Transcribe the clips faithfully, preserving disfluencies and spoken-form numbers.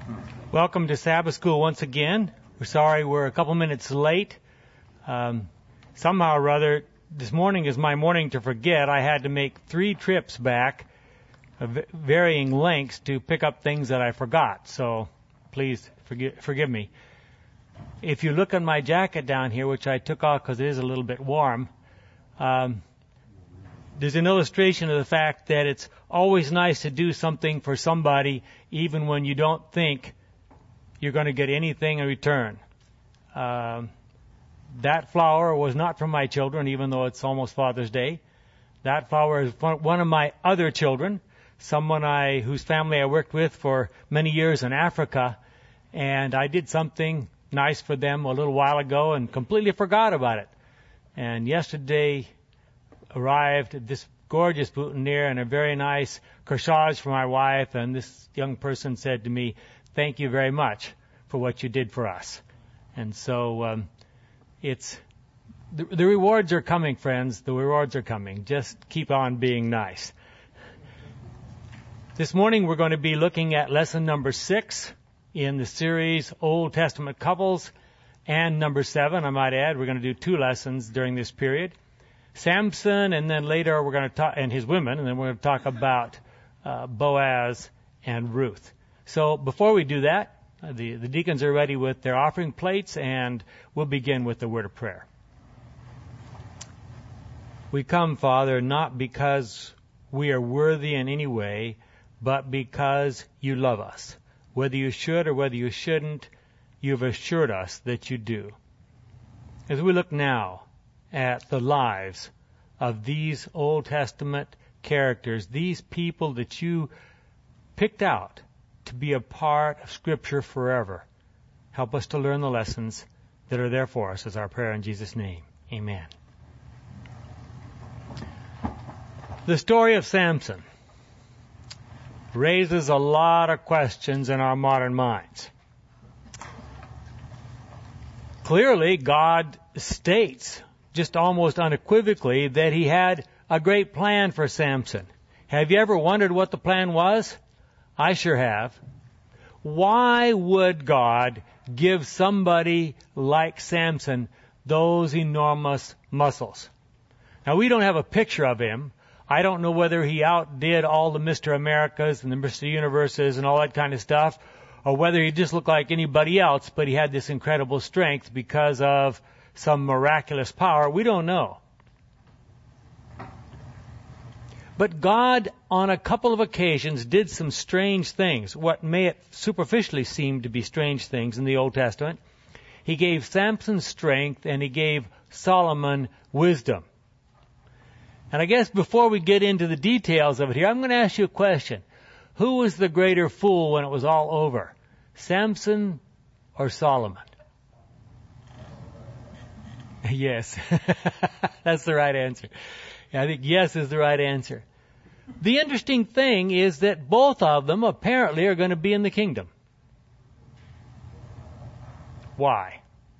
Welcome to Sabbath School once again. We're sorry we're a couple minutes late. Um, somehow or other, this morning is my morning to forget. I had to make three trips back of varying lengths to pick up things that I forgot. So please forgive, forgive me. If you look at my jacket down here, which I took off because it is a little bit warm, um, there's an illustration of the fact that it's always nice to do something for somebody even when you don't think you're going to get anything in return. Um, that flower was not from my children, even though it's almost Father's Day. That flower is one of my other children, someone I whose family I worked with for many years in Africa, and I did something nice for them a little while ago and completely forgot about it. And yesterday arrived this gorgeous boutonniere and a very nice corsage for my wife, and this young person said to me, "Thank you very much for what you did for us." And so um, it's the, the rewards are coming, friends. The rewards are coming. Just keep on being nice. This morning we're going to be looking at lesson number six in the series Old Testament Couples, and number seven, I might add. We're going to do two lessons during this period. Samson, and then later we're going to talk, and his women, and then we're going to talk about uh, Boaz and Ruth. So before we do that, uh, the, the deacons are ready with their offering plates, and we'll begin with the word of prayer. We come, Father, not because we are worthy in any way, but because you love us. Whether you should or whether you shouldn't, you've assured us that you do. As we look now at the lives of these Old Testament characters, these people that you picked out to be a part of Scripture forever, help us to learn the lessons that are there for us, is our prayer in Jesus' name. Amen. The story of Samson raises a lot of questions in our modern minds. Clearly, God states just almost unequivocally that he had a great plan for Samson. Have you ever wondered what the plan was? I sure have. Why would God give somebody like Samson those enormous muscles? Now, we don't have a picture of him. I don't know whether he outdid all the Mister Americas and the Mister Universes and all that kind of stuff, or whether he just looked like anybody else, but he had this incredible strength because of some miraculous power. We don't know. But God, on a couple of occasions, did some strange things, what may superficially seem to be strange things in the Old Testament. He gave Samson strength, and he gave Solomon wisdom. And I guess before we get into the details of it here, I'm going to ask you a question. Who was the greater fool when it was all over? Samson or Solomon? Yes. That's the right answer. I think yes is the right answer. The interesting thing is that both of them apparently are going to be in the kingdom. Why?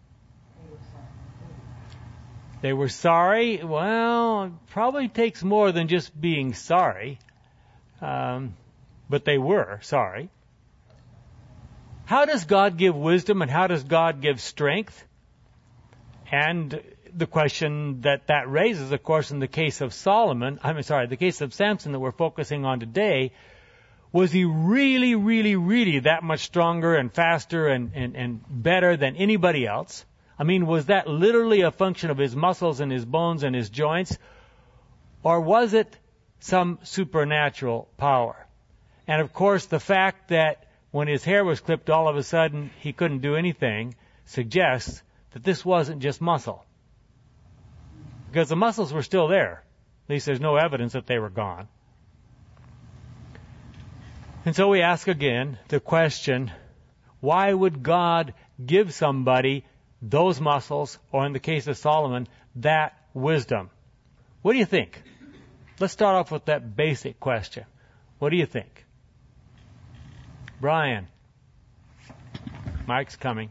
They were sorry. Well, it probably takes more than just being sorry. Um, but they were sorry. How does God give wisdom and how does God give strength? And the question that that raises, of course, in the case of Solomon, I'm sorry, the case of Samson that we're focusing on today, was he really, really, really that much stronger and faster and, and, and better than anybody else? I mean, was that literally a function of his muscles and his bones and his joints? Or was it some supernatural power? And of course, the fact that when his hair was clipped, all of a sudden he couldn't do anything suggests that this wasn't just muscle. Because the muscles were still there. At least there's no evidence that they were gone. And so we ask again the question, why would God give somebody those muscles, or in the case of Solomon, that wisdom? What do you think? Let's start off with that basic question. What do you think? Brian. Mike's coming.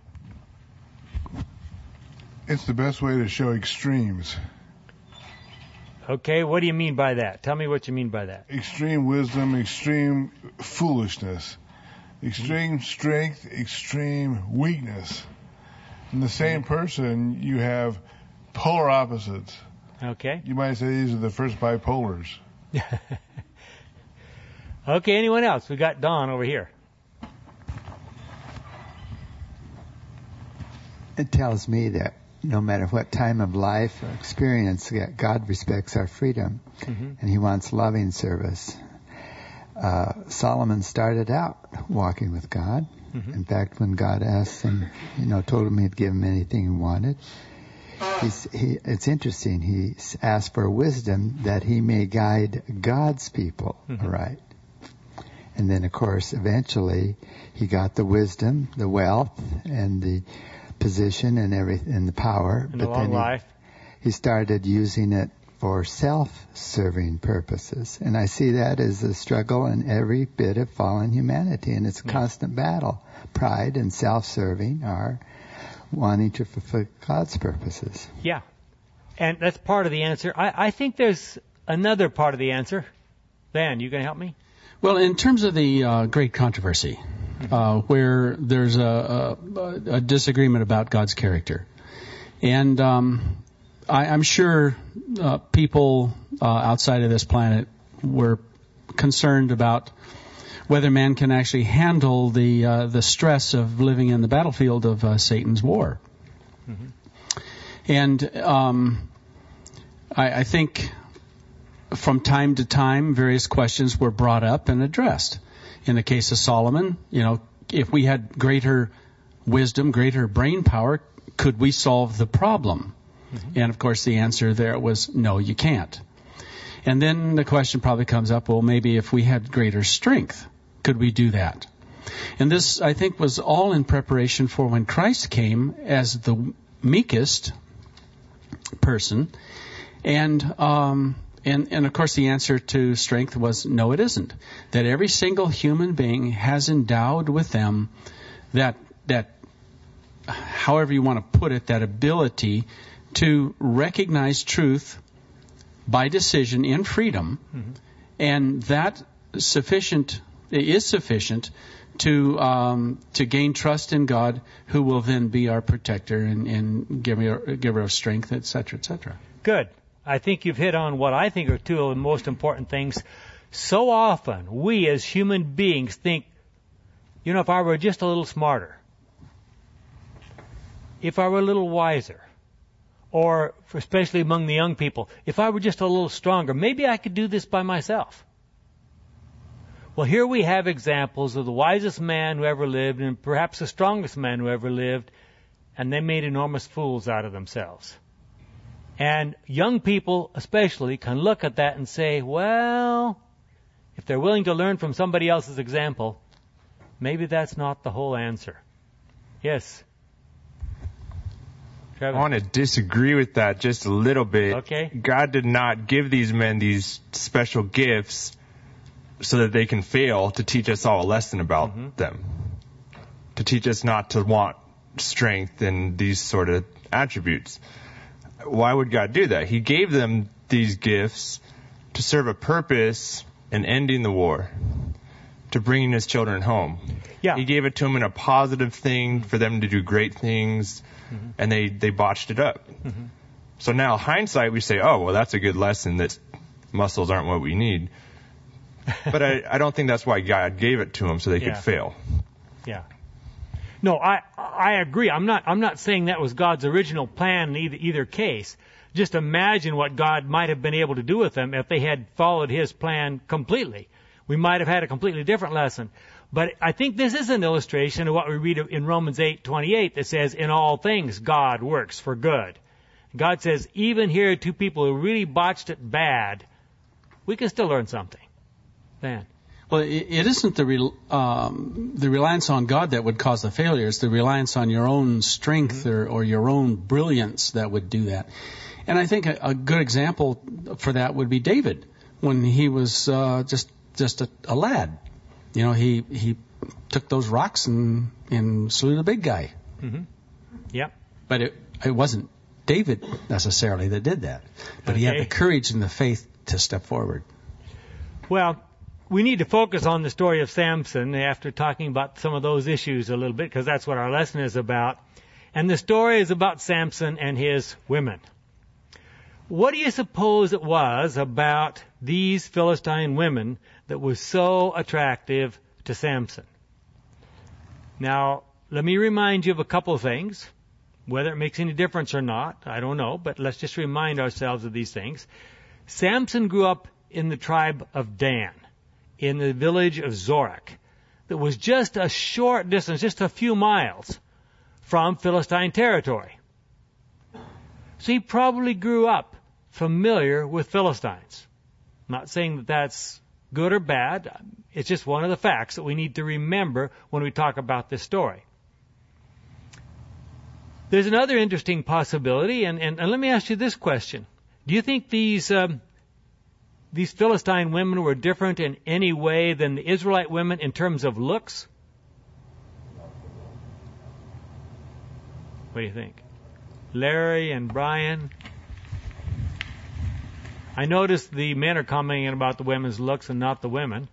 It's the best way to show extremes. Okay, what do you mean by that? Tell me what you mean by that. Extreme wisdom, extreme foolishness. Extreme strength, extreme weakness. In the same person, you have polar opposites. Okay. You might say these are the first bipolars. Okay, anyone else? We got Don over here. It tells me that no matter what time of life or experience, God respects our freedom, mm-hmm. and He wants loving service. Uh, Solomon started out walking with God. Mm-hmm. In fact, when God asked him, you know, told him he'd give him anything he wanted, he's, he, it's interesting. He asked for wisdom that he may guide God's people mm-hmm. right. And then, of course, eventually he got the wisdom, the wealth, and the position and everything, and the power. And but the long then he, life. he started using it for self-serving purposes. And I see that as a struggle in every bit of fallen humanity, and it's a yeah. constant battle. Pride and self-serving are wanting to fulfill God's purposes. Yeah, and that's part of the answer. I, I think there's another part of the answer. Van, you going to help me? Well, in terms of the uh, great controversy, uh, where there's a, a, a disagreement about God's character, and um, I, I'm sure uh, people uh, outside of this planet were concerned about whether man can actually handle the uh, the stress of living in the battlefield of uh, Satan's war. Mm-hmm. And um, I, I think from time to time, various questions were brought up and addressed. In the case of Solomon, you know, if we had greater wisdom, greater brain power, could we solve the problem? Mm-hmm. And of course, the answer there was no, you can't. And then the question probably comes up, well, maybe if we had greater strength, could we do that? And this, I think, was all in preparation for when Christ came as the meekest person. And, um, and, and of course, the answer to strength was no, it isn't. That every single human being has endowed with them that, that, however you want to put it, that ability to recognize truth by decision in freedom, mm-hmm. and that sufficient is sufficient to um, to gain trust in God, who will then be our protector and, and giver, giver of strength, et cetera, et cetera. Good. I think you've hit on what I think are two of the most important things. So often, we as human beings think, you know, if I were just a little smarter, if I were a little wiser, or especially among the young people, if I were just a little stronger, maybe I could do this by myself. Well, here we have examples of the wisest man who ever lived and perhaps the strongest man who ever lived, and they made enormous fools out of themselves. And young people especially can look at that and say, well, if they're willing to learn from somebody else's example, maybe that's not the whole answer. Yes. Travis. I want to disagree with that just a little bit. Okay. God did not give these men these special gifts so that they can fail, to teach us all a lesson about mm-hmm. them. To teach us not to want strength and these sort of attributes. Why would God do that? He gave them these gifts to serve a purpose in ending the war, to bringing his children home. Yeah. He gave it to them in a positive thing for them to do great things, mm-hmm. and they, they botched it up. Mm-hmm. So now, hindsight, we say, oh, well, that's a good lesson, that muscles aren't what we need. But I, I don't think that's why God gave it to them, so they yeah. could fail. Yeah. No, I I agree. I'm not I'm not saying that was God's original plan in either, either case. Just imagine what God might have been able to do with them if they had followed His plan completely. We might have had a completely different lesson. But I think this is an illustration of what we read in Romans eight twenty-eight that says, in all things God works for good. God says, even here, two people who really botched it bad, we can still learn something. Van. Well, it, it isn't the re, um, the reliance on God that would cause the failure. It's the reliance on your own strength mm-hmm. or, or your own brilliance that would do that. And I think a, a good example for that would be David, when he was uh, just just a, a lad. You know, he he took those rocks and, and slew the big guy. Mm-hmm. Yep. But it it wasn't David necessarily that did that. But okay. he had the courage and the faith to step forward. Well, we need to focus on the story of Samson after talking about some of those issues a little bit, because that's what our lesson is about. And the story is about Samson and his women. What do you suppose it was about these Philistine women that was so attractive to Samson? Now, let me remind you of a couple of things. Whether it makes any difference or not, I don't know, but let's just remind ourselves of these things. Samson grew up in the tribe of Dan, in the village of Zorach, that was just a short distance, just a few miles from Philistine territory. So he probably grew up familiar with Philistines. I'm not saying that that's good or bad. It's just one of the facts that we need to remember when we talk about this story. There's another interesting possibility, and, and, and let me ask you this question. Do you think these um, these Philistine women were different in any way than the Israelite women in terms of looks? What do you think? Larry and Brian? I noticed the men are commenting about the women's looks and not the women.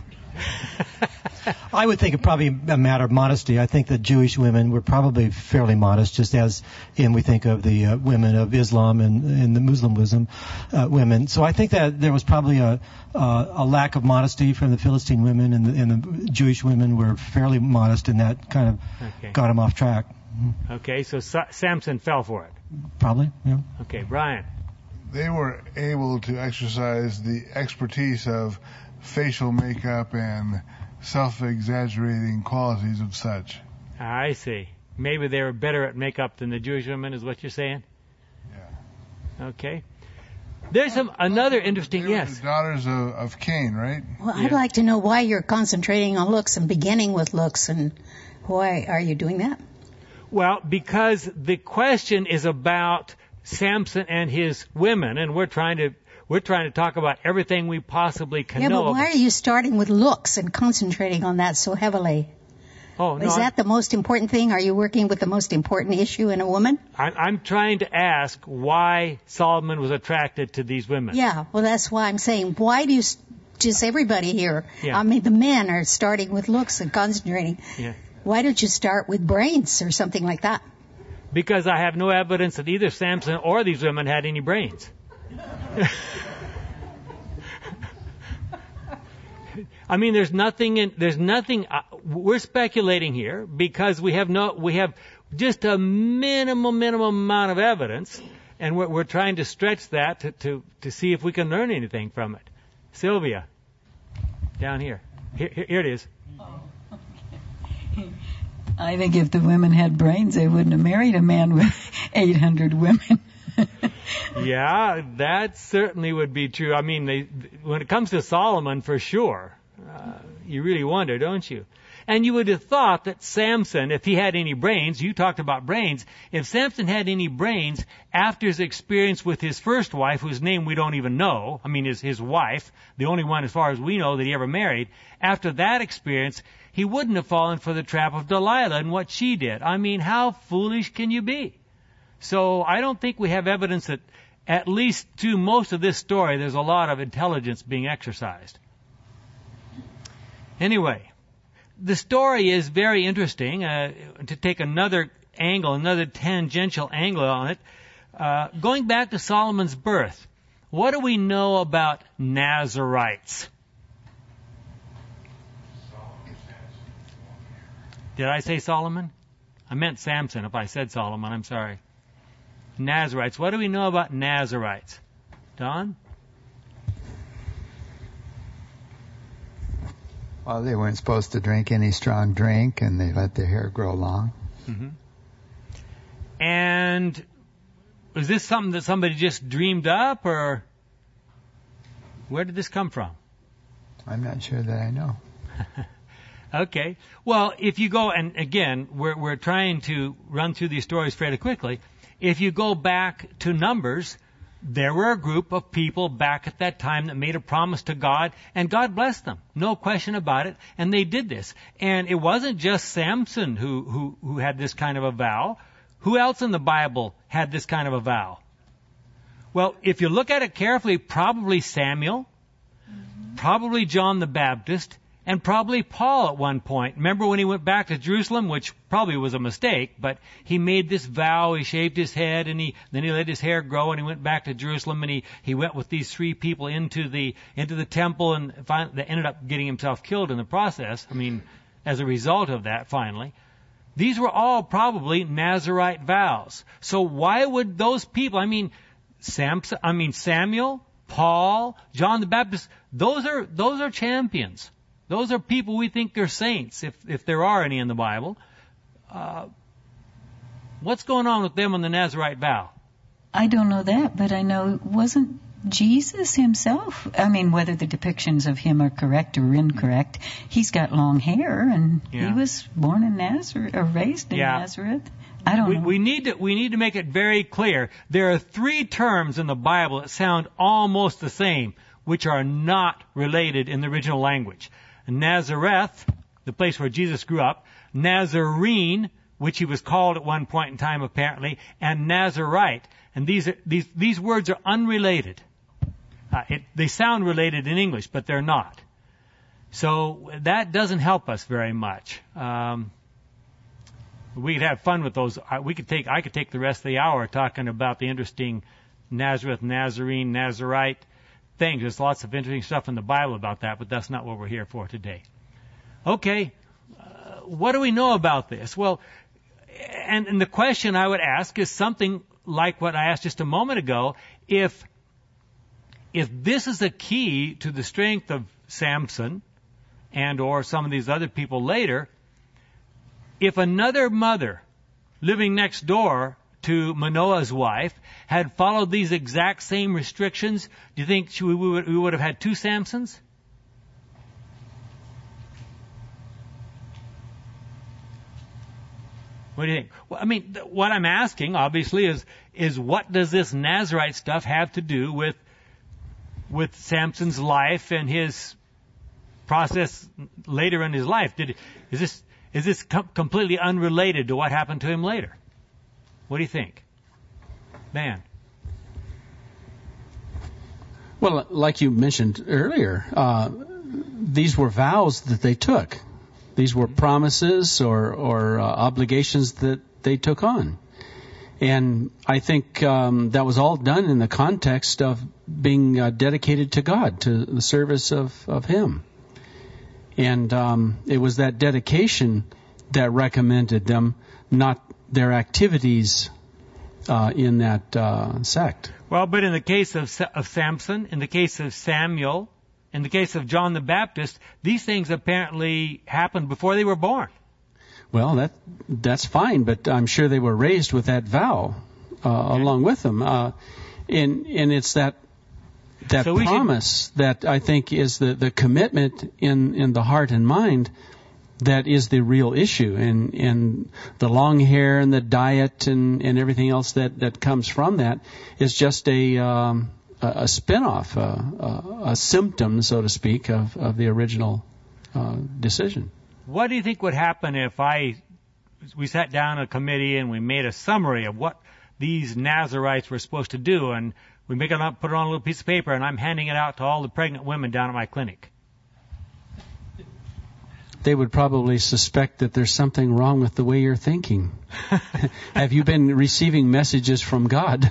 I would think it probably a matter of modesty. I think that Jewish women were probably fairly modest, just as in we think of the uh, women of Islam and, and the Muslimism uh, women. So I think that there was probably a uh, a lack of modesty from the Philistine women, and the, and the Jewish women were fairly modest, and that kind of Okay. got them off track. Okay, so Sa- Samson fell for it. Probably, yeah. Okay, Brian. They were able to exercise the expertise of facial makeup and self-exaggerating qualities of such. I see. Maybe they were better at makeup than the Jewish women, is what you're saying? Yeah. Okay. There's some another interesting, They were yes. the daughters of, of Cain, right? Well, Yeah. I'd like to know why you're concentrating on looks and beginning with looks, and why are you doing that? Well, because the question is about Samson and his women, and we're trying to we're trying to talk about everything we possibly can Yeah, know. but why about- are you starting with looks and concentrating on that so heavily? Oh, no, Is that the most important thing? Are you working with the most important issue in a woman? I'm, I'm trying to ask why Solomon was attracted to these women. Yeah, well, that's why I'm saying, why do you, s- just everybody here, Yeah. I mean, the men are starting with looks and concentrating. Yeah. Why don't you start with brains or something like that? Because I have no evidence that either Samson or these women had any brains. I mean, there's nothing in, there's nothing, uh, we're speculating here because we have no, we have just a minimum, minimum amount of evidence, and we're, we're trying to stretch that to, to, to see if we can learn anything from it. Sylvia, down here. Here, here, here it is. I think if the women had brains, they wouldn't have married a man with eight hundred women. Yeah, that certainly would be true. I mean, they, when it comes to Solomon, for sure, uh, you really wonder, don't you? And you would have thought that Samson, if he had any brains, you talked about brains, if Samson had any brains after his experience with his first wife, whose name we don't even know, I mean, his, his wife, the only one as far as we know that he ever married, after that experience, he wouldn't have fallen for the trap of Delilah and what she did. I mean, how foolish can you be? So I don't think we have evidence that, at least to most of this story, there's a lot of intelligence being exercised. Anyway, the story is very interesting. Uh, to take another angle, another tangential angle on it, uh, going back to Solomon's birth, what do we know about Nazarites? Did I say Solomon? I meant Samson. If I said Solomon, I'm sorry. Nazarites. What do we know about Nazarites? Don? Well, they weren't supposed to drink any strong drink, and they let their hair grow long. Mm-hmm. And was this something that somebody just dreamed up, or where did this come from? I'm not sure that I know. Okay. Well, if you go, and again, we're, we're trying to run through these stories fairly quickly. If you go back to Numbers, there were a group of people back at that time that made a promise to God, and God blessed them. No question about it. And they did this. And it wasn't just Samson who, who, who had this kind of a vow. Who else in the Bible had this kind of a vow? Well, if you look at it carefully, probably Samuel. probably John the Baptist, and probably Paul at one point. Remember when he went back to Jerusalem, which probably was a mistake, but he made this vow, he shaved his head, and he then he let his hair grow, and he went back to Jerusalem, and he, he went with these three people into the into the temple, and finally, they ended up getting himself killed in the process. I mean, as a result of that, finally. These were all probably Nazirite vows. So why would those people, I mean, Samson, I mean Samuel, Paul, John the Baptist, those are those are champions. Those are people we think are saints, if if there are any in the Bible. Uh, what's going on with them on the Nazirite vow? I don't know that, but I know wasn't Jesus himself, I mean, whether the depictions of him are correct or incorrect, he's got long hair, and Yeah. he was born in Nazareth, or raised in Yeah. Nazareth. I don't We, know. we need to we need to make it very clear. There are three terms in the Bible that sound almost the same, which are not related in the original language. Nazareth, the place where Jesus grew up, Nazarene, which he was called at one point in time apparently, and Nazarite. And these are, these these words are unrelated. Uh, it, they sound related in English, but they're not. So that doesn't help us very much. Um, we could have fun with those. I- We could take. I could take the rest of the hour talking about the interesting Nazareth, Nazarene, Nazarite things. There's lots of interesting stuff in the Bible about that, but that's not what we're here for today. Okay, uh, what do we know about this? Well, and, and the question I would ask is something like what I asked just a moment ago. If if this is a key to the strength of Samson and or some of these other people later, if another mother living next door to Manoah's wife had followed these exact same restrictions, do you think she, we, would, we would have had two Samsons? What do you think? Well, I mean, th- what I'm asking, obviously, is is what does this Nazirite stuff have to do with with Samson's life and his process later in his life? Did is this is this com- completely unrelated to what happened to him later? What do you think, man? Well, like you mentioned earlier, uh, these were vows that they took. These were promises or, or uh, obligations that they took on. And I think um, that was all done in the context of being uh, dedicated to God, to the service of, of Him. And um, it was that dedication that recommended them, not their activities uh, in that uh, sect. Well, but in the case of of Samson, in the case of Samuel, in the case of John the Baptist, these things apparently happened before they were born. Well, that that's fine, but I'm sure they were raised with that vow uh, okay. along with them. Uh, and and it's that that so promise should... that I think is the, the commitment in, in the heart and mind that is the real issue. And, and the long hair and the diet and, and everything else that, that comes from that is just a um, a, a spin-off, a, a, a symptom, so to speak, of, of the original uh, decision. What do you think would happen if I, we sat down in a committee and we made a summary of what these Nazirites were supposed to do, and we make it up, put it on a little piece of paper, and I'm handing it out to all the pregnant women down at my clinic? They would probably suspect that there's something wrong with the way you're thinking. Have you been receiving messages from God?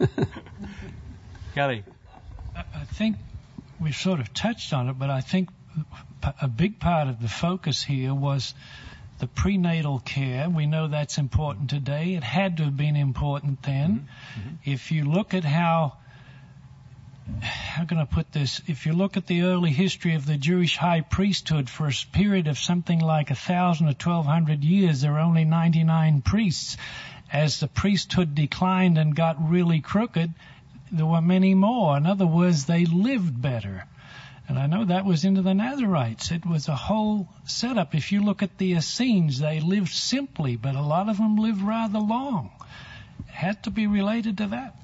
Kelly? I think we sort of touched on it, but I think a big part of the focus here was the prenatal care. We know that's important today. It had to have been important then. Mm-hmm. If you look at how, how can I put this? If you look at the early history of the Jewish high priesthood, for a period of something like a thousand or twelve hundred years, there were only ninety-nine priests. As the priesthood declined and got really crooked, there were many more. In other words, they lived better. And I know that was into the Nazirites. It was a whole setup. If you look at the Essenes, they lived simply, but a lot of them lived rather long. It had to be related to that.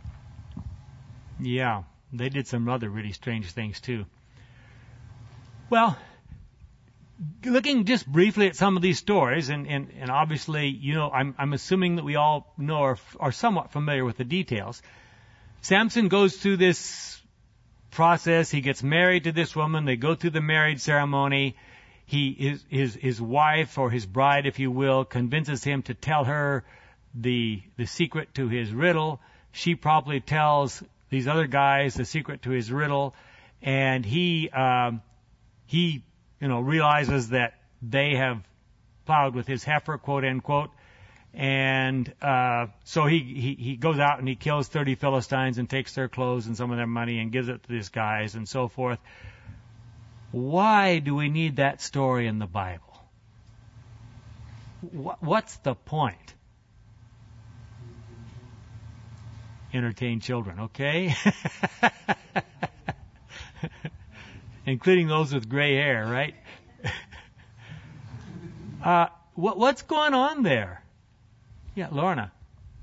Yeah, they did some other really strange things too. Well, looking just briefly at some of these stories, and, and, and obviously, you know, I'm, I'm assuming that we all know or are somewhat familiar with the details. Samson goes through this process. He gets married to this woman. They go through the marriage ceremony. He his his his wife, or his bride, if you will, convinces him to tell her the the secret to his riddle. She probably tells these other guys the secret to his riddle, and he um, he you know realizes that they have plowed with his heifer, quote unquote, and uh, so he, he he goes out and he kills thirty Philistines and takes their clothes and some of their money and gives it to these guys and so forth. Why do we need that story in the Bible? What's the point? Entertain children, okay? Including those with gray hair, right? uh, what, what's going on there? Yeah, Lorna.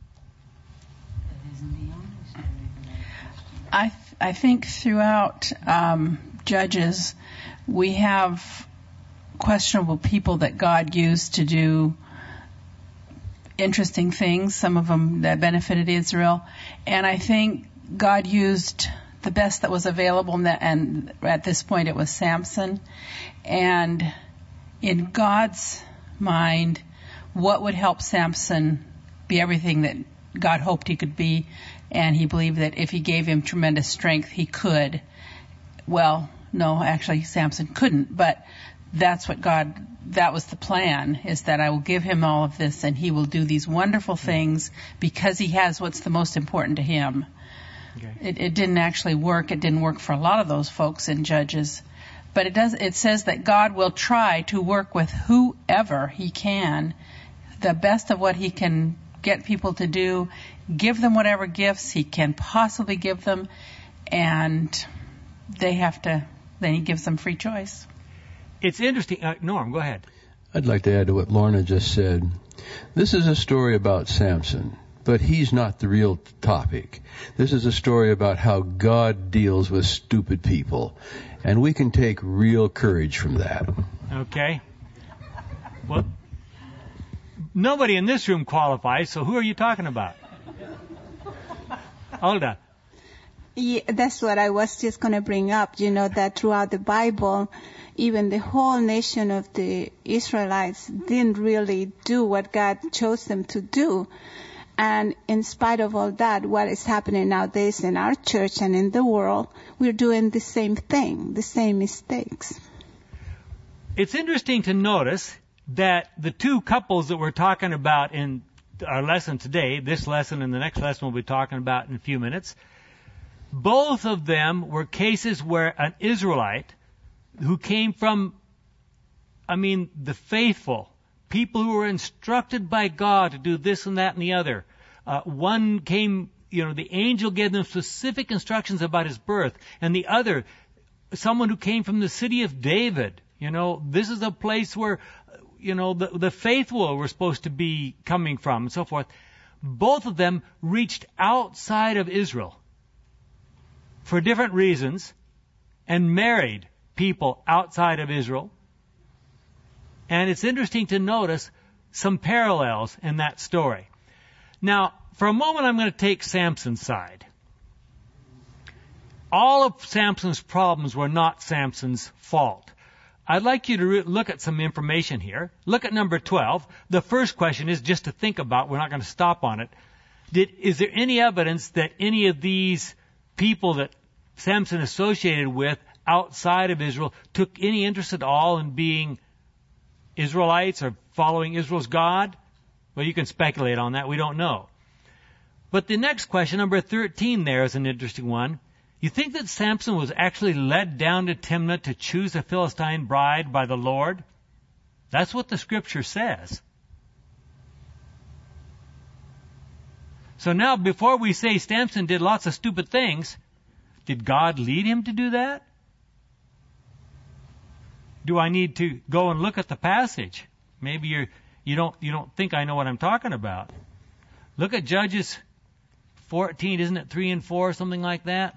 I th- I think throughout um, Judges, we have questionable people that God used to do interesting things, some of them that benefited Israel. And I think God used the best that was available, and, that, and at this point it was Samson. And in God's mind, what would help Samson be everything that God hoped he could be? And he believed that if he gave him tremendous strength, he could. Well, no, actually Samson couldn't, but that's what God, that was the plan, is that I will give him all of this and he will do these wonderful things because he has what's the most important to him. Okay. It, it didn't actually work. It didn't work for a lot of those folks in Judges. But it does, it says that God will try to work with whoever he can, the best of what he can get people to do, give them whatever gifts he can possibly give them, and they have to, then he gives them free choice. It's interesting. Uh, Norm, go ahead. I'd like to add to what Lorna just said. This is a story about Samson, but he's not the real topic. This is a story about how God deals with stupid people, and we can take real courage from that. Okay. Well, nobody in this room qualifies, so who are you talking about? Huldah. Yeah, that's what I was just going to bring up, you know, that throughout the Bible, even the whole nation of the Israelites didn't really do what God chose them to do. And in spite of all that, what is happening nowadays in our church and in the world, we're doing the same thing, the same mistakes. It's interesting to notice that the two couples that we're talking about in our lesson today, this lesson and the next lesson we'll be talking about in a few minutes, both of them were cases where an Israelite who came from, I mean, the faithful, people who were instructed by God to do this and that and the other. Uh, one came, you know, the angel gave them specific instructions about his birth, and the other, someone who came from the city of David. You know, this is a place where, you know, the, the faithful were supposed to be coming from, and so forth. Both of them reached outside of Israel for different reasons and married people outside of Israel. And it's interesting to notice some parallels in that story. Now, for a moment, I'm going to take Samson's side. All of Samson's problems were not Samson's fault. I'd like you to re- look at some information here. Look at number twelve. The first question is just to think about. We're not going to stop on it. Did, is there any evidence that any of these people that Samson associated with outside of Israel took any interest at all in being Israelites or following Israel's God? Well, you can speculate on that. We don't know. But the next question, number thirteen there, is an interesting one. You think that Samson was actually led down to Timnah to choose a Philistine bride by the Lord? That's what the Scripture says. So now, before we say Samson did lots of stupid things, did God lead him to do that? Do I need to go and look at the passage? Maybe you're, you don't you don't think I know what I'm talking about. Look at Judges fourteen, isn't it three and four, something like that?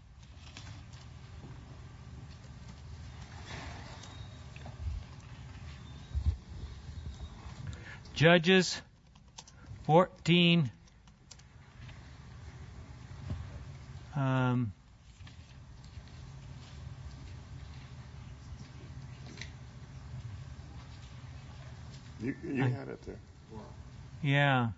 Judges fourteen. Um, You, you I, had it there. Yeah.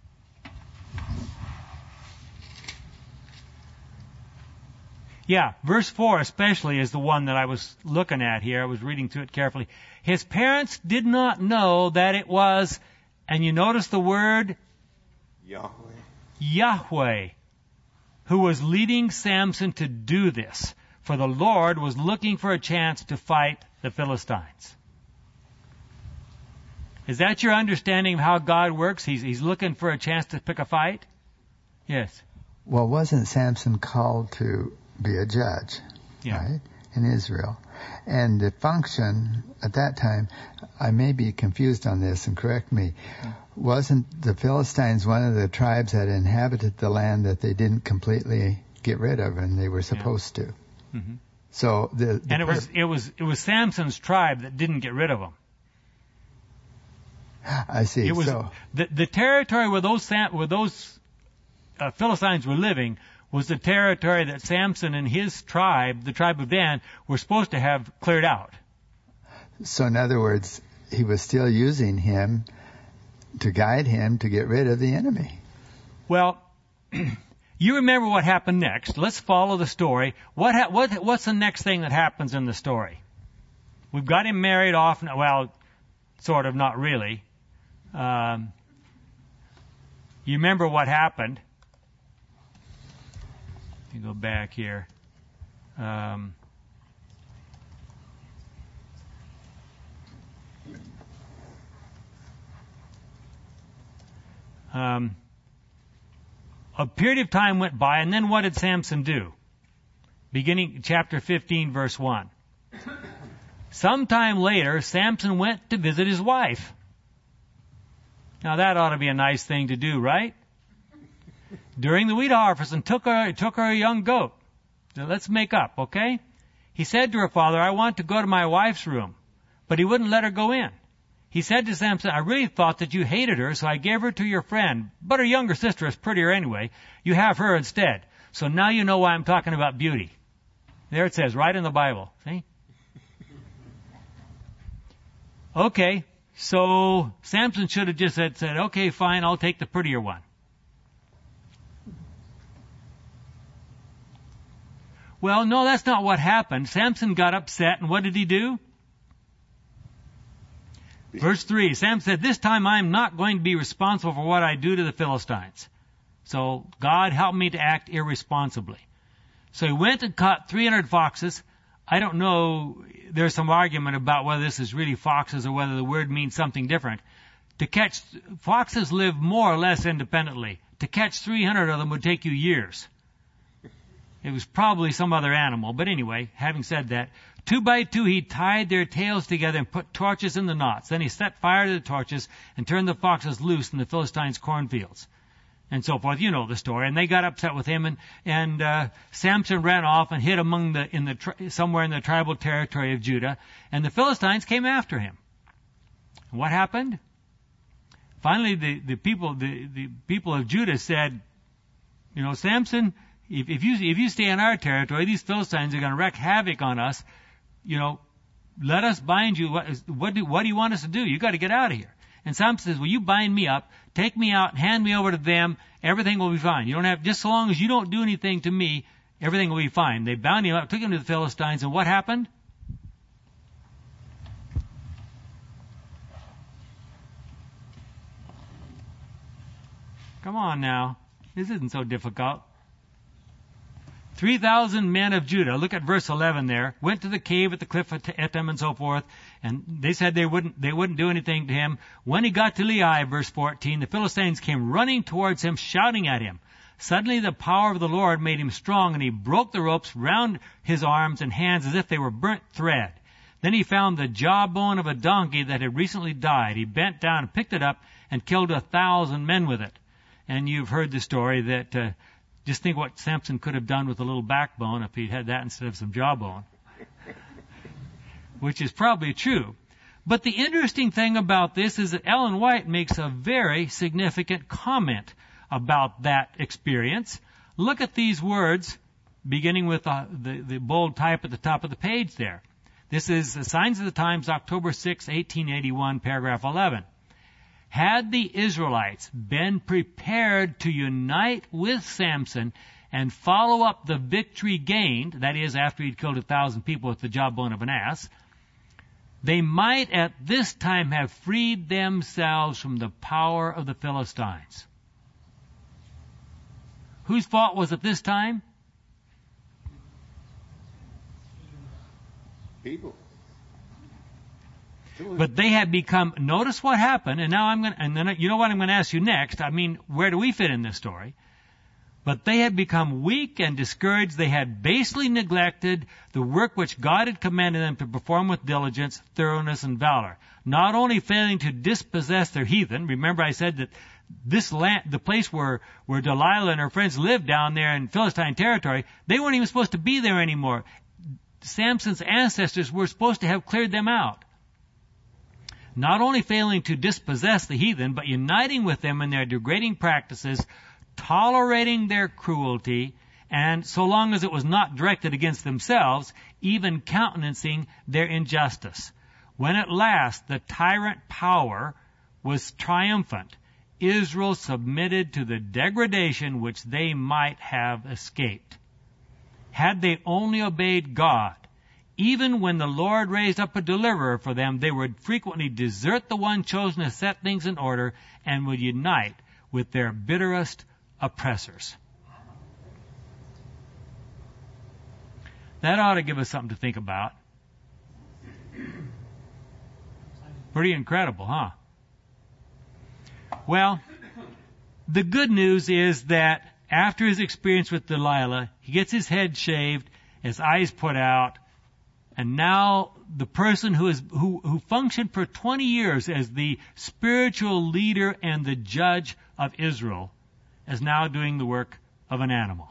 Yeah, verse four especially is the one that I was looking at here. I was reading through it carefully. His parents did not know that it was, and you notice the word Yahweh. Yahweh, who was leading Samson to do this, for the Lord was looking for a chance to fight the Philistines. Is that your understanding of how God works? He's, he's looking for a chance to pick a fight? Yes. Well, wasn't Samson called to be a judge, yeah. right, in Israel? And the function at that time, I may be confused on this, and correct me, yeah. wasn't the Philistines one of the tribes that inhabited the land that they didn't completely get rid of, and they were supposed yeah. to? Mm-hmm. So the, the and it was it was it was Samson's tribe that didn't get rid of them. I see. It was so, the the territory where those where those uh, Philistines were living was the territory that Samson and his tribe, the tribe of Dan, were supposed to have cleared out. So in other words, he was still using him to guide him to get rid of the enemy. Well, you remember what happened next. Let's follow the story. What ha- what what's the next thing that happens in the story? We've got him married off. Well, sort of, not really. Um, you remember what happened? You go back here. Um, um, a period of time went by, and then what did Samson do? Beginning chapter fifteen, verse one. Sometime later, Samson went to visit his wife. Now that ought to be a nice thing to do, right? During the wheat harvest, and took her took her a young goat. Now let's make up, okay? He said to her father, I want to go to my wife's room. But he wouldn't let her go in. He said to Samson, I really thought that you hated her, so I gave her to your friend. But her younger sister is prettier anyway. You have her instead. So now you know why I'm talking about beauty. There it says, right in the Bible. See? Okay, so Samson should have just said, said, okay, fine, I'll take the prettier one. Well, no, that's not what happened. Samson got upset, and what did he do? Verse three, Sam said, this time I'm not going to be responsible for what I do to the Philistines. So God help me to act irresponsibly. So he went and caught three hundred foxes. I don't know, there's some argument about whether this is really foxes or whether the word means something different. To catch, foxes live more or less independently. To catch three hundred of them would take you years. It was probably some other animal. But anyway, having said that, two by two he tied their tails together and put torches in the knots. Then he set fire to the torches and turned the foxes loose in the Philistines' cornfields. And so forth. You know the story. And they got upset with him, and, and uh, Samson ran off and hid among the, in the, tri- somewhere in the tribal territory of Judah. And the Philistines came after him. And what happened? Finally, the, the people, the, the people of Judah said, you know, Samson, If, if you if you stay in our territory, these Philistines are going to wreak havoc on us. You know, let us bind you. What, what do what do you want us to do? You got to get out of here. And Samson says, well, you bind me up, take me out, hand me over to them. Everything will be fine. You don't have just so long as you don't do anything to me, everything will be fine. They bound him up, took him to the Philistines, and what happened? Come on now, this isn't so difficult. Three thousand men of Judah, look at verse eleven there, went to the cave at the cliff of Etam and so forth, and they said they wouldn't, they wouldn't do anything to him. When he got to Lehi, verse fourteen, the Philistines came running towards him, shouting at him. Suddenly the power of the Lord made him strong, and he broke the ropes round his arms and hands as if they were burnt thread. Then he found the jawbone of a donkey that had recently died. He bent down and picked it up and killed a thousand men with it. And you've heard the story that, uh, just think what Samson could have done with a little backbone if he'd had that instead of some jawbone. Which is probably true. But the interesting thing about this is that Ellen White makes a very significant comment about that experience. Look at these words, beginning with the, the, the bold type at the top of the page there. This is the Signs of the Times, October sixth, eighteen eighty-one, paragraph eleven. Had the Israelites been prepared to unite with Samson and follow up the victory gained, that is, after he'd killed a thousand people with the jawbone of an ass, they might at this time have freed themselves from the power of the Philistines. Whose fault was it this time? People. But they had become, notice what happened, and now I'm going to, and then you know what I'm going to ask you next. I mean, where do we fit in this story? But they had become weak and discouraged. They had basely neglected the work which God had commanded them to perform with diligence, thoroughness, and valor. Not only failing to dispossess their heathen, remember I said that this land, the place where, where Delilah and her friends lived down there in Philistine territory, they weren't even supposed to be there anymore. Samson's ancestors were supposed to have cleared them out. Not only failing to dispossess the heathen, but uniting with them in their degrading practices, tolerating their cruelty, and so long as it was not directed against themselves, even countenancing their injustice. When at last the tyrant power was triumphant, Israel submitted to the degradation which they might have escaped. Had they only obeyed God, even when the Lord raised up a deliverer for them, they would frequently desert the one chosen to set things in order and would unite with their bitterest oppressors. That ought to give us something to think about. Pretty incredible, huh? Well, the good news is that after his experience with Delilah, he gets his head shaved, his eyes put out, and now the person who is who, who functioned for twenty years as the spiritual leader and the judge of Israel is now doing the work of an animal.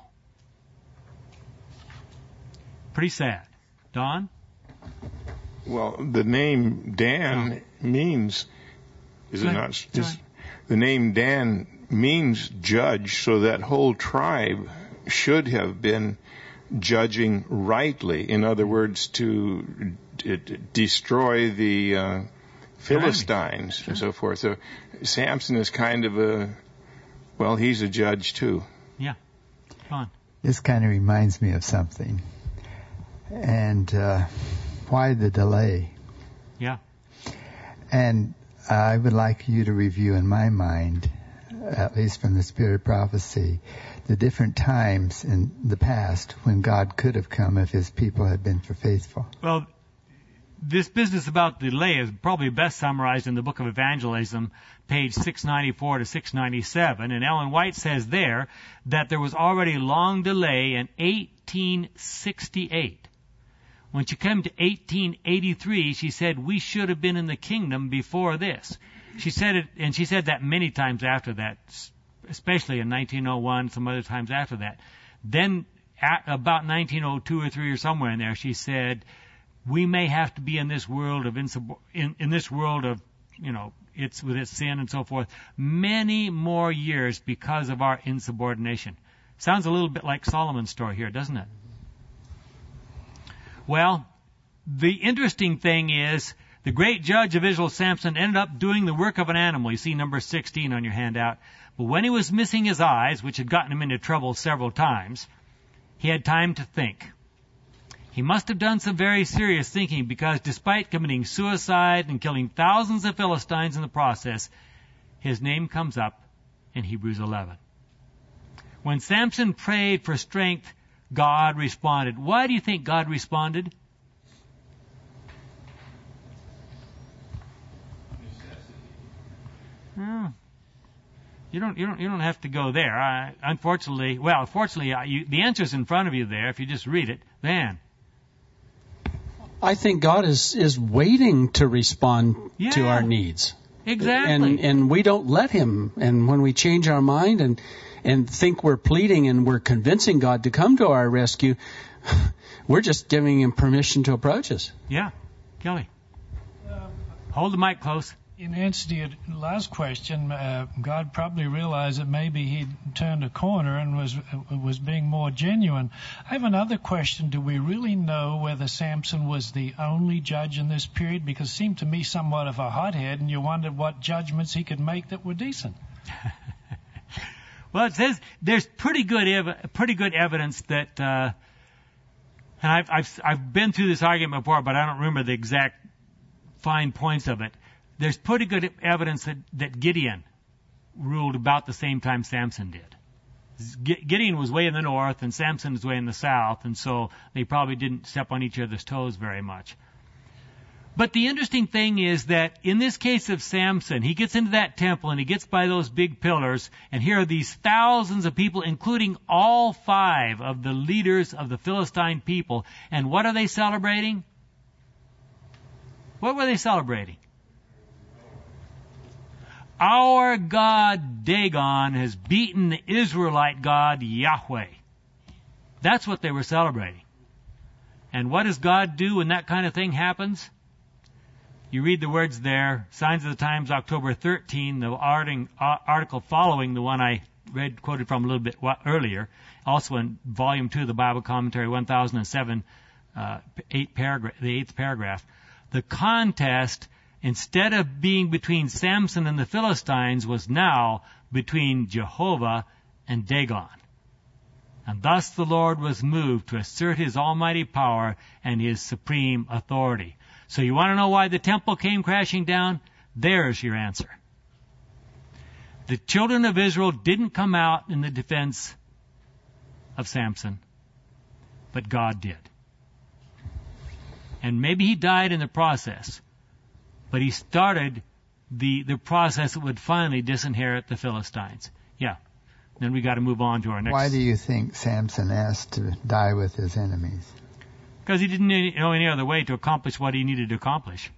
Pretty sad. Don? Well, the name Dan means, is it not? Is, the name Dan means judge, so that whole tribe should have been judging rightly. In other words, to d- d- destroy the uh, Philistines sure. and so forth. So Samson is kind of a, well, he's a judge too. Yeah. Come on. This kind of reminds me of something. And uh, why the delay? Yeah. And I would like you to review in my mind, at least from the Spirit of Prophecy, the different times in the past when God could have come if his people had been faithful. Well, this business about delay is probably best summarized in the Book of Evangelism, page six ninety-four to six ninety-seven. And Ellen White says there that there was already long delay in eighteen sixty-eight. When she came to eighteen eighty-three, she said, we should have been in the kingdom before this. She said it, and she said that many times after that, especially in nineteen oh one, some other times after that. Then, at about nineteen oh two or three or somewhere in there, she said, we may have to be in this world of insub- in, in this world of, you know, it's with its sin and so forth, many more years because of our insubordination. Sounds a little bit like Solomon's story here, doesn't it? Well, the interesting thing is, the great judge of Israel, Samson, ended up doing the work of an animal. You see number sixteen on your handout. But when he was missing his eyes, which had gotten him into trouble several times, he had time to think. He must have done some very serious thinking because despite committing suicide and killing thousands of Philistines in the process, his name comes up in Hebrews eleven. When Samson prayed for strength, God responded. Why do you think God responded? Hmm. You don't, you don't, you don't have to go there. I, unfortunately, well, fortunately, I, you, the answer's in front of you there. If you just read it, Van. I think God is is waiting to respond yeah, to our needs. Exactly. And and we don't let him. And when we change our mind and and think we're pleading and we're convincing God to come to our rescue, we're just giving him permission to approach us. Yeah, Kelly. Hold the mic close. In answer to your last question, uh, God probably realized that maybe he'd turned a corner and was uh, was being more genuine. I have another question. Do we really know whether Samson was the only judge in this period? Because it seemed to me somewhat of a hothead, and you wondered what judgments he could make that were decent. Well, it says there's pretty good ev- pretty good evidence that, uh, and I've, I've I've been through this argument before, but I don't remember the exact fine points of it. There's pretty good evidence that, that Gideon ruled about the same time Samson did. Gideon was way in the north and Samson was way in the south, and so they probably didn't step on each other's toes very much. But the interesting thing is that in this case of Samson, he gets into that temple and he gets by those big pillars, and here are these thousands of people, including all five of the leaders of the Philistine people. And what are they celebrating? What were they celebrating? Our God Dagon has beaten the Israelite God Yahweh. That's what they were celebrating. And what does God do when that kind of thing happens? You read the words there, Signs of the Times, October thirteenth, the article following the one I read, quoted from a little bit earlier, also in Volume two of the Bible Commentary, one thousand seven, uh, eight paragraph, the eighth paragraph. The contest, instead of being between Samson and the Philistines, was now between Jehovah and Dagon. And thus the Lord was moved to assert his almighty power and his supreme authority. So you want to know why the temple came crashing down? There's your answer. The children of Israel didn't come out in the defense of Samson, but God did. And maybe he died in the process, but he started the the process that would finally disinherit the Philistines. Yeah. Then we got to move on to our next. Why do you think Samson asked to die with his enemies? Because he didn't know any other way to accomplish what he needed to accomplish.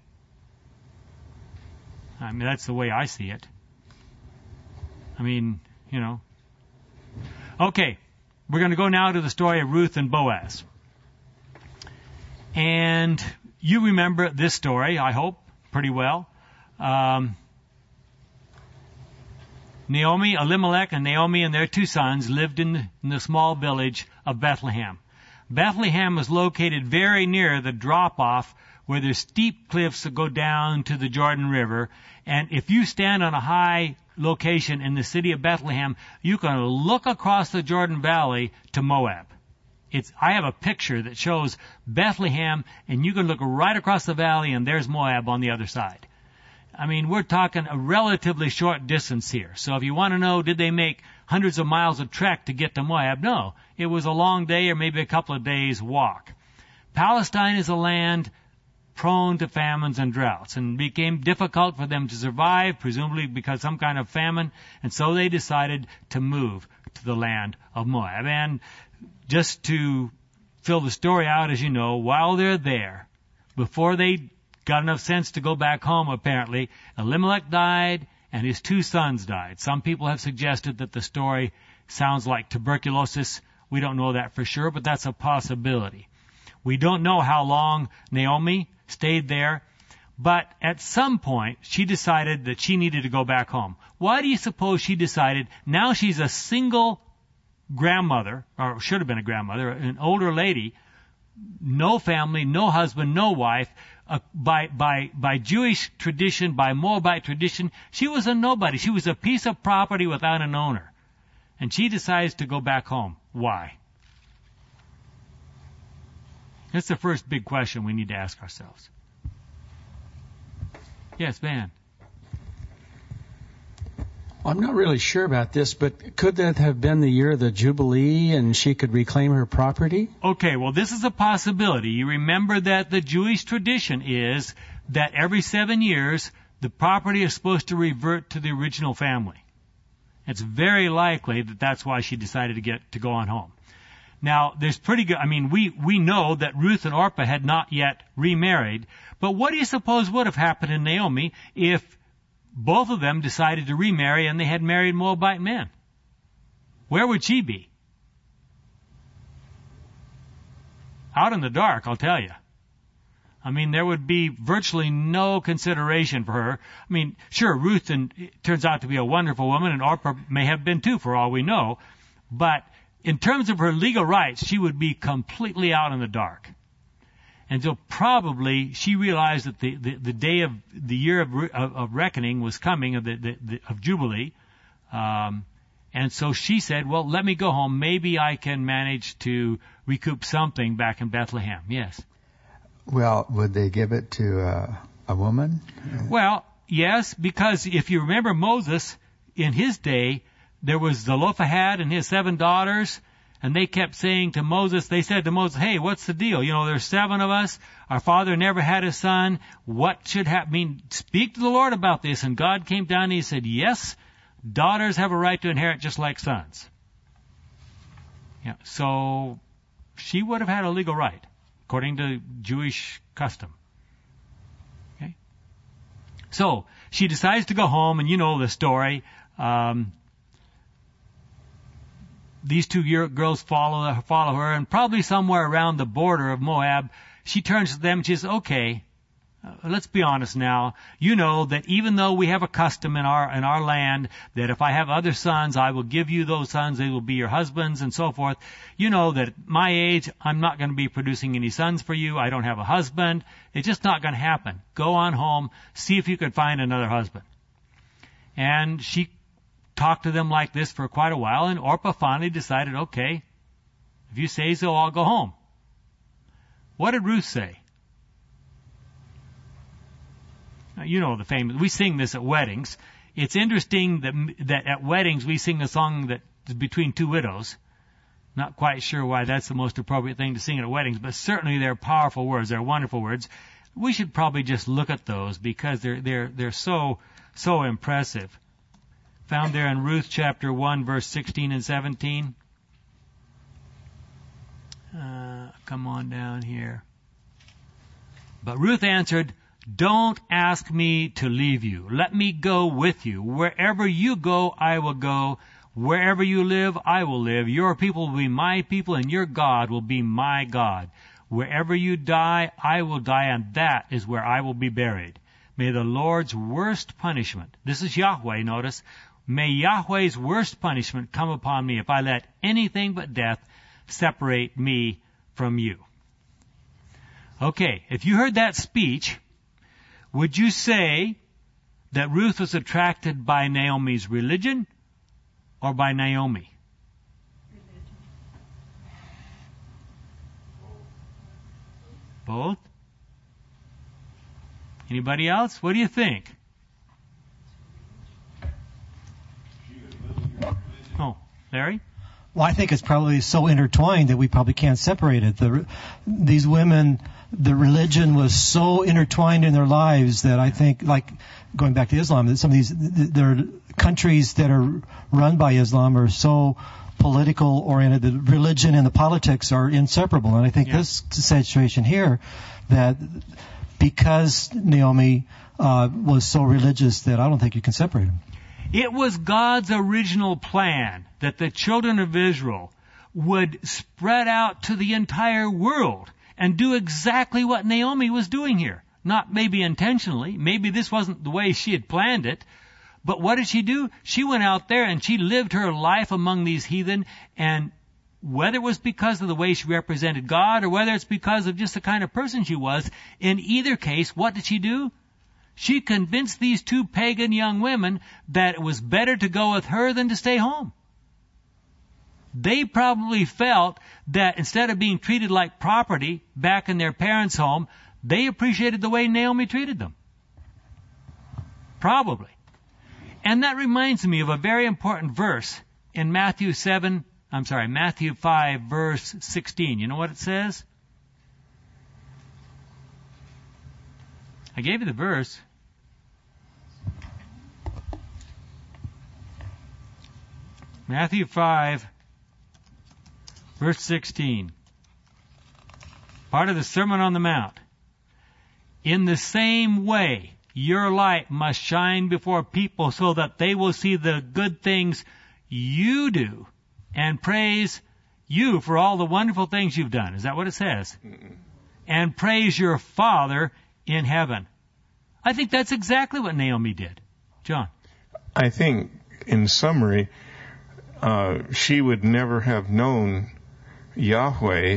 I mean, that's the way I see it. I mean, you know. Okay, we're going to go now to the story of Ruth and Boaz. And you remember this story, I hope, pretty well. Um, Naomi, Elimelech, and Naomi and their two sons lived in the, in the small village of Bethlehem. Bethlehem is located very near the drop-off where there's steep cliffs that go down to the Jordan River. And if you stand on a high location in the city of Bethlehem, you can look across the Jordan Valley to Moab. It's, I have a picture that shows Bethlehem, and you can look right across the valley, and there's Moab on the other side. I mean, we're talking a relatively short distance here. So if you want to know, did they make hundreds of miles of trek to get to Moab? No. It was a long day or maybe a couple of days walk. Palestine is a land prone to famines and droughts, and it became difficult for them to survive, presumably because some kind of famine, and so they decided to move to the land of Moab. And just to fill the story out, as you know, while they're there, before they got enough sense to go back home, apparently, Elimelech died and his two sons died. Some people have suggested that the story sounds like tuberculosis. We don't know that for sure, but that's a possibility. We don't know how long Naomi stayed there, but at some point she decided that she needed to go back home. Why do you suppose she decided? Now she's a single grandmother, or should have been a grandmother, an older lady, no family, no husband, no wife. Uh, by by by Jewish tradition, by Moabite tradition, she was a nobody. She was a piece of property without an owner. And she decides to go back home. Why? That's the first big question we need to ask ourselves. Yes, Van. I'm not really sure about this, but could that have been the year of the Jubilee and she could reclaim her property? Okay, well, this is a possibility. You remember that the Jewish tradition is that every seven years, the property is supposed to revert to the original family. It's very likely that that's why she decided to get to go on home. Now, there's pretty good, I mean, we, we know that Ruth and Orpah had not yet remarried, but what do you suppose would have happened to Naomi if both of them decided to remarry and they had married Moabite men? Where would she be? Out in the dark, I'll tell you. I mean, there would be virtually no consideration for her. I mean, sure, Ruth and, turns out to be a wonderful woman, and Orpah may have been too, for all we know. But in terms of her legal rights, she would be completely out in the dark. And so probably she realized that the, the, the day of the year of, of, of reckoning was coming, of, the, the, the, of Jubilee. Um, and so she said, well, let me go home. Maybe I can manage to recoup something back in Bethlehem. Yes. Well, would they give it to uh, a woman? Well, yes, because if you remember Moses, in his day, there was Zelophehad and his seven daughters, and they kept saying to Moses, they said to Moses, hey, what's the deal? You know, there's seven of us. Our father never had a son. What should happen? I mean, speak to the Lord about this. And God came down and he said, yes, daughters have a right to inherit just like sons. Yeah, so she would have had a legal right, according to Jewish custom. Okay? So, she decides to go home, and you know the story. Um, these two year, girls follow, follow her, and probably somewhere around the border of Moab, she turns to them and she says, okay, uh, let's be honest now. You know that even though we have a custom in our, in our land that if I have other sons, I will give you those sons, they will be your husbands and so forth. You know that at my age, I'm not going to be producing any sons for you. I don't have a husband. It's just not going to happen. Go on home, see if you can find another husband. And she talked to them like this for quite a while, and Orpah finally decided, okay, if you say so, I'll go home. What did Ruth say? Now, you know the famous, we sing this at weddings. It's interesting that, that at weddings we sing a song that is between two widows. Not quite sure why that's the most appropriate thing to sing at weddings, but certainly they're powerful words, they're wonderful words. We should probably just look at those because they're, they're, they're so, so impressive. Found there in Ruth chapter one, verse sixteen and seventeen. Uh, come on down here. But Ruth answered, don't ask me to leave you. Let me go with you. Wherever you go, I will go. Wherever you live, I will live. Your people will be my people, and your God will be my God. Wherever you die, I will die, and that is where I will be buried. May the Lord's worst punishment, this is Yahweh, notice, may Yahweh's worst punishment come upon me if I let anything but death separate me from you. Okay, if you heard that speech, would you say that Ruth was attracted by Naomi's religion or by Naomi? Both? Anybody else? What do you think? Oh, Larry? Well, I think it's probably so intertwined that we probably can't separate it. The, these women, the religion was so intertwined in their lives that I think, like going back to Islam, that some of these, there are countries that are run by Islam are so political oriented. The religion and the politics are inseparable. And I think yeah. this situation here, that because Naomi uh, was so religious, that I don't think you can separate them. It was God's original plan that the children of Israel would spread out to the entire world and do exactly what Naomi was doing here. Not maybe intentionally. Maybe this wasn't the way she had planned it. But what did she do? She went out there and she lived her life among these heathen, and whether it was because of the way she represented God or whether it's because of just the kind of person she was, in either case, what did she do? She convinced these two pagan young women that it was better to go with her than to stay home. They probably felt that instead of being treated like property back in their parents' home, they appreciated the way Naomi treated them. Probably. And that reminds me of a very important verse in Matthew seven, I'm sorry, Matthew five, verse sixteen. You know what it says? I gave you the verse. Matthew five, verse sixteen. Part of the Sermon on the Mount. In the same way, your light must shine before people so that they will see the good things you do and praise you for all the wonderful things you've done. Is that what it says? Mm-mm. and praise your Father in heaven. I think that's exactly what Naomi did. John? I think, in summary, uh, she would never have known Yahweh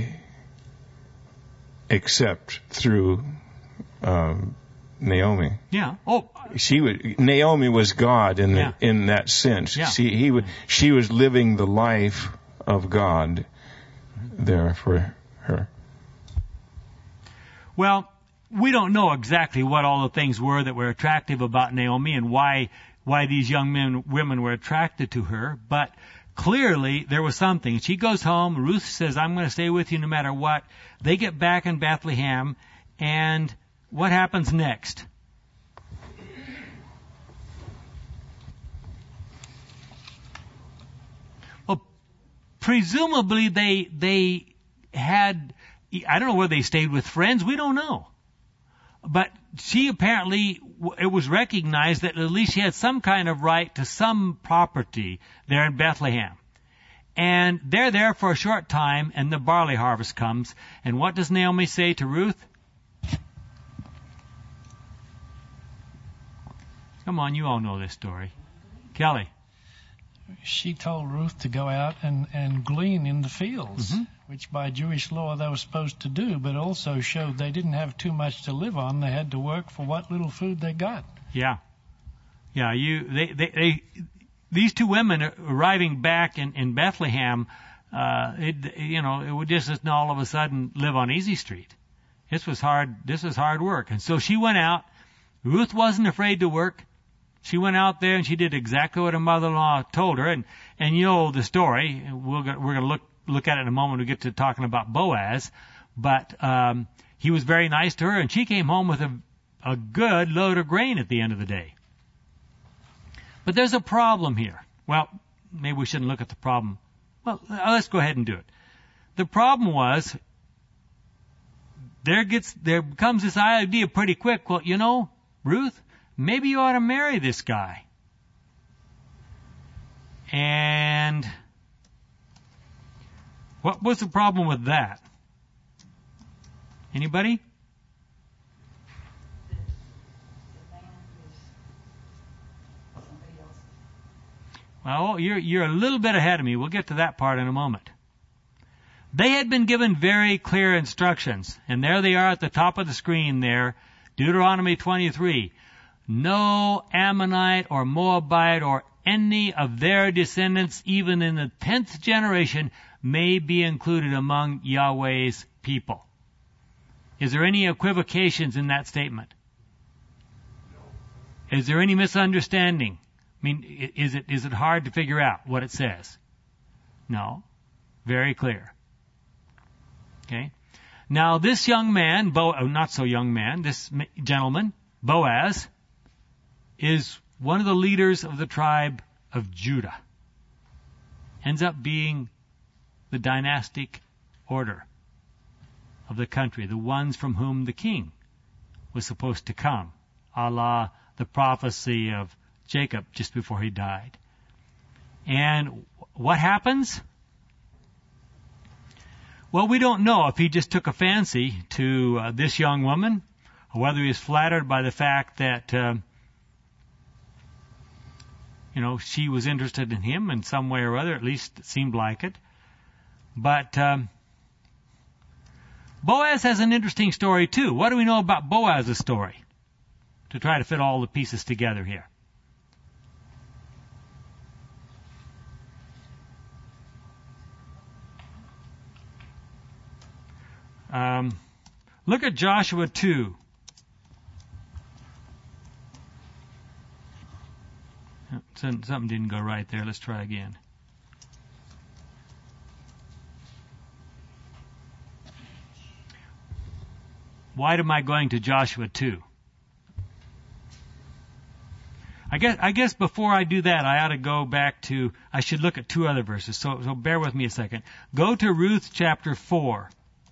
except through um, Naomi. Yeah. Oh, she would. Naomi was God in the, yeah. in that sense. Yeah. She he would. She was living the life of God there for her. Well, we don't know exactly what all the things were that were attractive about Naomi and why why these young men women were attracted to her, but clearly there was something. She goes home. Ruth says, "I'm going to stay with you no matter what." They get back in Bethlehem, and what happens next? Well, presumably they they had, I don't know where they stayed with friends. We don't know. But she apparently, it was recognized that at least she had some kind of right to some property there in Bethlehem. And they're there for a short time, and the barley harvest comes. And what does Naomi say to Ruth? Come on, you all know this story. Kelly. She told Ruth to go out and, and glean in the fields, mm-hmm. which by Jewish law they were supposed to do, but also showed they didn't have too much to live on. They had to work for what little food they got. Yeah. Yeah, you, they, they, they these two women arriving back in, in Bethlehem, uh, it, you know, it would just all of a sudden live on Easy Street. This was hard, this was hard work. And so she went out. Ruth wasn't afraid to work. She went out there and she did exactly what her mother-in-law told her. And, and you know the story. We're going we're to look, look at it in a moment when we get to talking about Boaz. But, um, he was very nice to her and she came home with a, a good load of grain at the end of the day. But there's a problem here. Well, maybe we shouldn't look at the problem. Well, let's go ahead and do it. The problem was, there gets, there comes this idea pretty quick. Well, you know, Ruth, maybe you ought to marry this guy. And what was the problem with that? Anybody? Well, you're, you're a little bit ahead of me. We'll get to that part in a moment. They had been given very clear instructions, and there they are at the top of the screen there, Deuteronomy twenty-three. No Ammonite or Moabite or any of their descendants, even in the tenth generation, may be included among Yahweh's people. Is there any equivocations in that statement? Is there any misunderstanding? I mean, is it is it hard to figure out what it says? No. Very clear. Okay. Now, this young man, Bo, oh, not so young man, this gentleman, Boaz, is one of the leaders of the tribe of Judah. Ends up being the dynastic order of the country, the ones from whom the king was supposed to come, a la the prophecy of Jacob just before he died. And what happens? Well, we don't know if he just took a fancy to uh, this young woman, or whether he was flattered by the fact that, uh, you know, she was interested in him in some way or other. At least it seemed like it. But um, Boaz has an interesting story, too. What do we know about Boaz's story? To try to fit all the pieces together here. Um, look at Joshua two. Something didn't go right there. Let's try again. Why am I going to Joshua two? I guess, I guess before I do that, I ought to go back to, I should look at two other verses. So, so bear with me a second. Go to Ruth chapter four.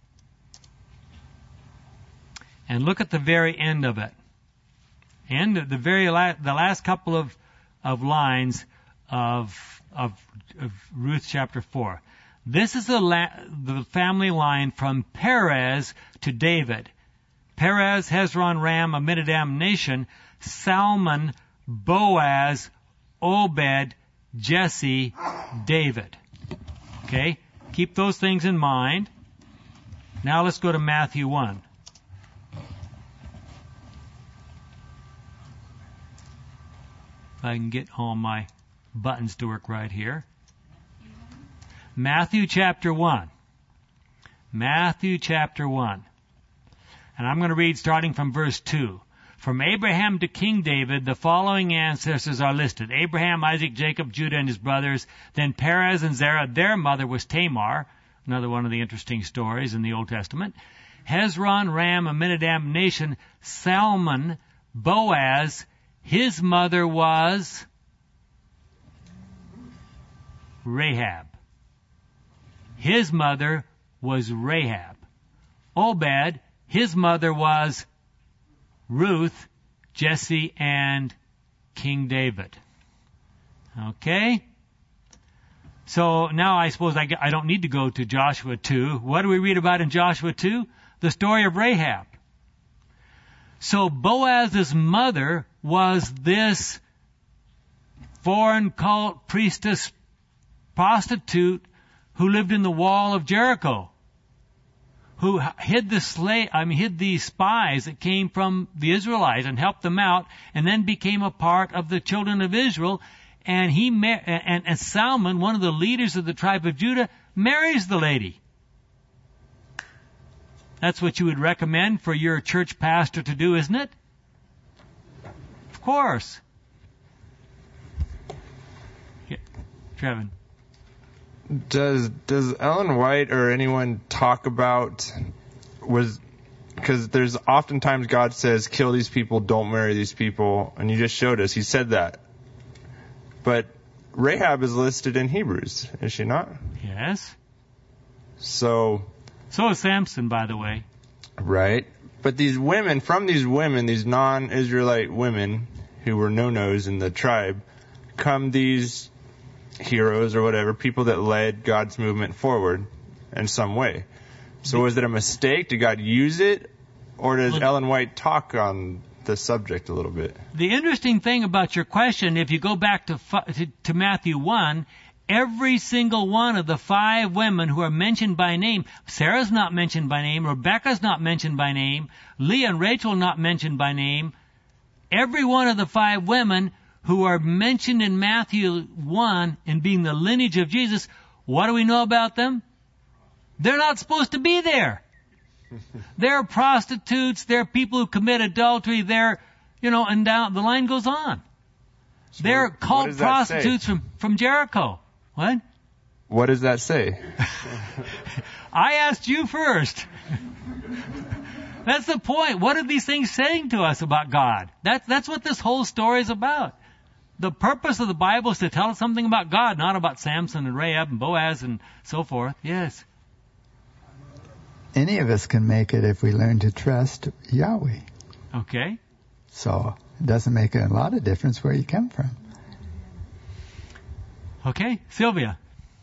And look at the very end of it. End of the very la- the last couple of, of lines of, of, of Ruth chapter four. This is the, la- the family line from Perez to David. Perez, Hezron, Ram, Amminadab, Nahshon, Salmon, Boaz, Obed, Jesse, David. Okay? Keep those things in mind. Now let's go to Matthew one. If I can get all my buttons to work right here. Matthew chapter one. Matthew chapter one. And I'm going to read starting from verse two. From Abraham to King David, the following ancestors are listed. Abraham, Isaac, Jacob, Judah, and his brothers. Then Perez and Zerah, their mother was Tamar. Another one of the interesting stories in the Old Testament. Hezron, Ram, Amminadab, Nahshon, Salmon, Boaz. His mother was Rahab. His mother was Rahab. Obed, his mother was Ruth, Jesse, and King David. Okay? So now I suppose I, I don't need to go to Joshua two. What do we read about in Joshua two? The story of Rahab. So Boaz's mother was this foreign cult priestess prostitute who lived in the wall of Jericho, who hid the slave, I mean, hid the spies that came from the Israelites and helped them out, and then became a part of the children of Israel. And he mar- and, and Salmon, one of the leaders of the tribe of Judah, marries the lady. That's what you would recommend for your church pastor to do, isn't it? Of course. Yeah. Trevin. Does does Ellen White or anyone talk about was because there's oftentimes God says kill these people, don't marry these people, and you just showed us he said that. But Rahab is listed in Hebrews, is she not? Yes. So. So is Samson, by the way. Right. But these women, from these women, these non-Israelite women who were no-nos in the tribe, come these heroes or whatever, people that led God's movement forward in some way. So was it a mistake? Did God use it? Or does Ellen White talk on the subject a little bit? The interesting thing about your question, if you go back to, to, to Matthew one, every single one of the five women who are mentioned by name, Sarah's not mentioned by name, Rebecca's not mentioned by name, Leah and Rachel not mentioned by name, every one of the five women who are mentioned in Matthew one in being the lineage of Jesus, what do we know about them? They're not supposed to be there. They're prostitutes, they're people who commit adultery, they're, you know, and down, the line goes on. So they're what, called what prostitutes from, from Jericho. What? What does that say? I asked you first. That's the point. What are these things saying to us about God? That's, that's what this whole story is about. The purpose of the Bible is to tell us something about God, not about Samson and Rahab and Boaz and so forth. Yes. Any of us can make it if we learn to trust Yahweh. Okay. So it doesn't make a lot of difference where you come from. Okay. Sylvia.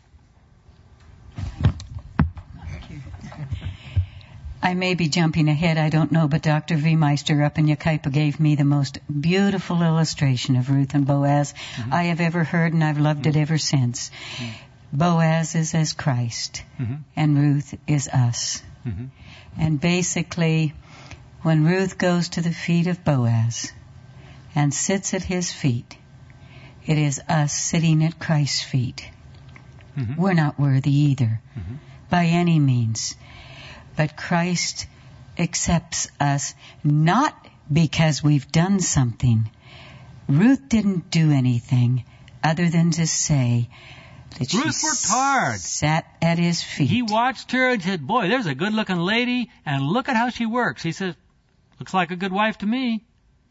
I may be jumping ahead, I don't know, but Doctor V. Meister up in Yucaipa gave me the most beautiful illustration of Ruth and Boaz mm-hmm. I have ever heard, and I've loved it ever since. Mm-hmm. Boaz is as Christ, mm-hmm. and Ruth is us. Mm-hmm. And basically, when Ruth goes to the feet of Boaz and sits at his feet, it is us sitting at Christ's feet. Mm-hmm. We're not worthy either, mm-hmm. by any means. But Christ accepts us not because we've done something. Ruth didn't do anything other than to say that she Ruth worked hard. Sat at his feet. He watched her and said, boy, there's a good-looking lady, and look at how she works. He says, looks like a good wife to me.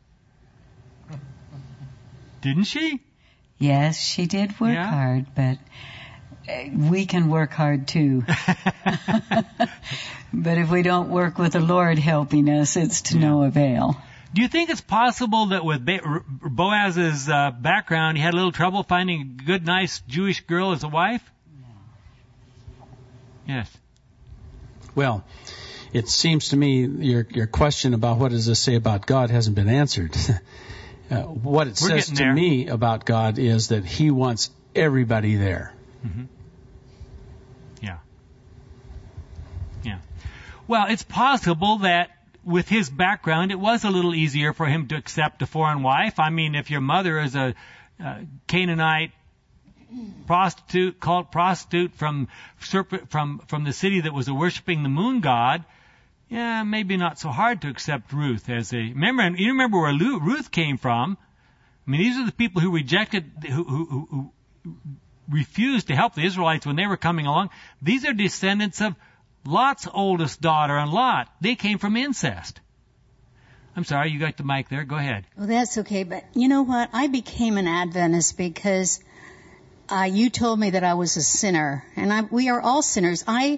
Didn't she? Yes, she did work yeah. hard, but we can work hard too. But if we don't work with the Lord helping us, it's to yeah. no avail. Do you think it's possible that with Boaz's uh, background, he had a little trouble finding a good, nice Jewish girl as a wife? Yes. Well, it seems to me your your question about what does this say about God hasn't been answered. uh, what it We're says to there. me about God is that He wants everybody there. Mm-hmm. Yeah. Yeah. Well, it's possible that with his background, it was a little easier for him to accept a foreign wife. I mean, if your mother is a uh, Canaanite prostitute, cult prostitute from from from the city that was worshiping the moon god, yeah, maybe not so hard to accept Ruth as a. Remember, you remember where Ruth came from. I mean, these are the people who rejected, who, who, who, who refused to help the Israelites when they were coming along. These are descendants of Lot's oldest daughter and Lot. They came from incest. I'm sorry, you got the mic there. Go ahead. Well, that's okay, but you know what? I became an Adventist because uh, you told me that I was a sinner, and I, we are all sinners. I,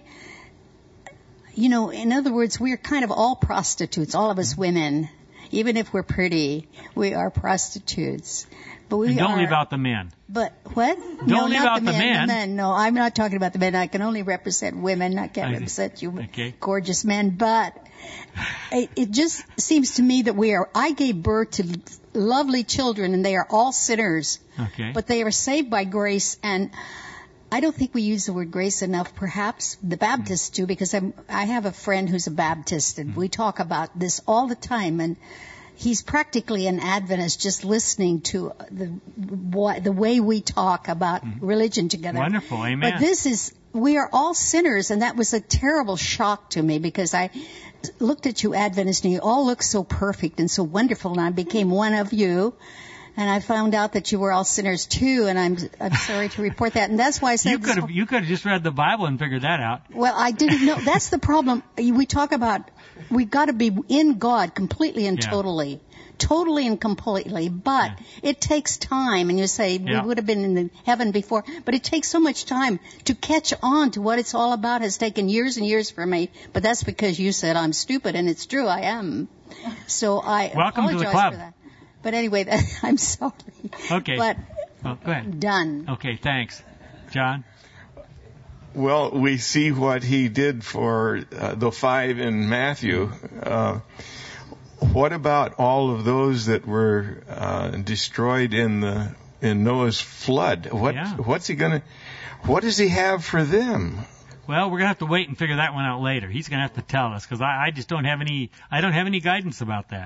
you know, in other words, we're kind of all prostitutes, all of us women. Even if we're pretty, we are prostitutes. But we and don't are, leave out the men. But what? Don't no, leave not out the the men, men. the men. No, I'm not talking about the men. I can only represent women. I can't I represent you, okay. gorgeous men. But it, it just seems to me that we are. I gave birth to lovely children, and they are all sinners. Okay. But they are saved by grace, and I don't think we use the word grace enough. Perhaps the Baptists do, because I'm, I have a friend who's a Baptist, and we talk about this all the time, and he's practically an Adventist, just listening to the what, the way we talk about religion together. Wonderful, amen. But this is, we are all sinners, and that was a terrible shock to me, because I looked at you Adventists, and you all look so perfect and so wonderful, and I became one of you. And I found out that you were all sinners too, and I'm I'm sorry to report that. And that's why I said you could have you could have just read the Bible and figured that out. Well, I didn't know. That's the problem. We talk about we've got to be in God completely and Yeah. totally, totally and completely. But Yeah. it takes time. And you say Yeah. we would have been in the heaven before, but it takes so much time to catch on to what it's all about. Has taken years and years for me. But that's because you said I'm stupid, and it's true. I am. So I Welcome to the apologize club. for that. But anyway, that, I'm sorry. Okay. But Oh, go ahead. done. Okay, thanks, John. Well, we see what he did for uh, the five in Matthew. Uh, what about all of those that were uh, destroyed in the in Noah's flood? What Yeah. what's he gonna? What does he have for them? Well, we're gonna have to wait and figure that one out later. He's gonna have to tell us, because I, I just don't have any. I don't have any guidance about that.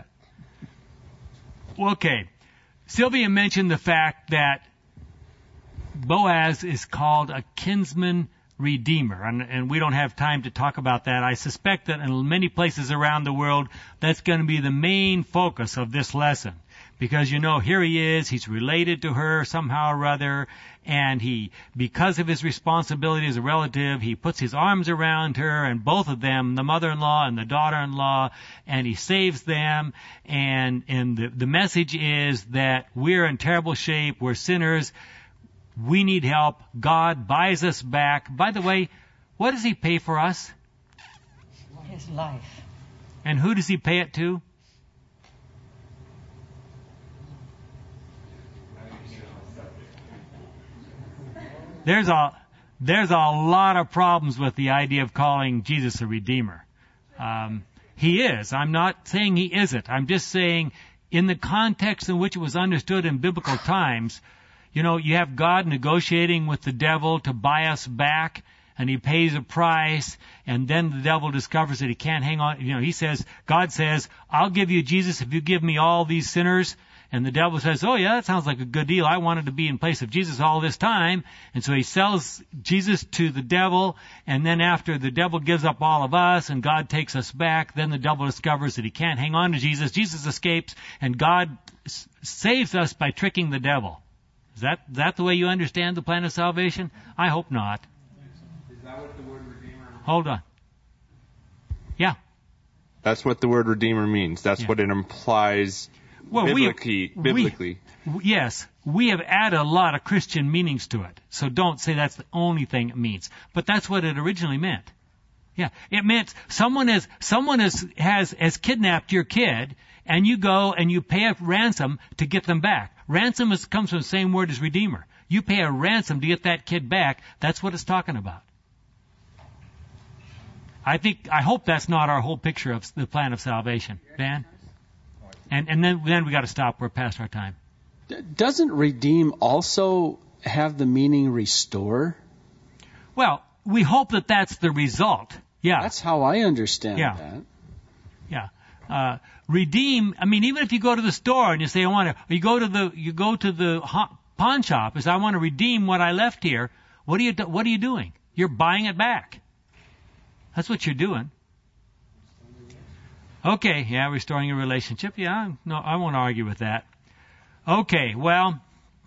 Okay, Sylvia mentioned the fact that Boaz is called a kinsman redeemer, and, and we don't have time to talk about that. I suspect that in many places around the world, that's going to be the main focus of this lesson. Because, you know, here he is, he's related to her somehow or other, and he, because of his responsibility as a relative, he puts his arms around her, and both of them, the mother-in-law and the daughter-in-law, and he saves them, and, and the, the message is that we're in terrible shape, we're sinners, we need help, God buys us back. By the way, what does he pay for us? His life. And who does he pay it to? There's a there's a lot of problems with the idea of calling Jesus a redeemer. Um, he is. I'm not saying he isn't. I'm just saying in the context in which it was understood in biblical times, you know, you have God negotiating with the devil to buy us back, and he pays a price, and then the devil discovers that he can't hang on. You know, he says, God says, I'll give you Jesus if you give me all these sinners. And the devil says, oh yeah, that sounds like a good deal. I wanted to be in place of Jesus all this time. And so he sells Jesus to the devil. And then after the devil gives up all of us and God takes us back, then the devil discovers that he can't hang on to Jesus. Jesus escapes, and God s- saves us by tricking the devil. Is that, that the way you understand the plan of salvation? I hope not. Is that what the word redeemer means? Hold on. Yeah. That's what the word redeemer means. That's Yeah. what it implies Well, biblically. we, biblically. We, yes, we have added a lot of Christian meanings to it. So don't say that's the only thing it means. But that's what it originally meant. Yeah, it meant someone has someone has has has kidnapped your kid, and you go and you pay a ransom to get them back. Ransom is, comes from the same word as redeemer. You pay a ransom to get that kid back. That's what it's talking about. I think, I hope that's not our whole picture of the plan of salvation. Dan? And, and then, then we got to stop. We're past our time. Doesn't redeem also have the meaning restore? Well, we hope that that's the result. Yeah. That's how I understand yeah. that. Yeah. Uh, redeem, I mean, even if you go to the store and you say, I want to, you go to the, you go to the pawn shop and say, I want to redeem what I left here. What are you, what are you doing? You're buying it back. That's what you're doing. Okay, yeah, restoring a relationship. Yeah, no, I won't argue with that. Okay, well,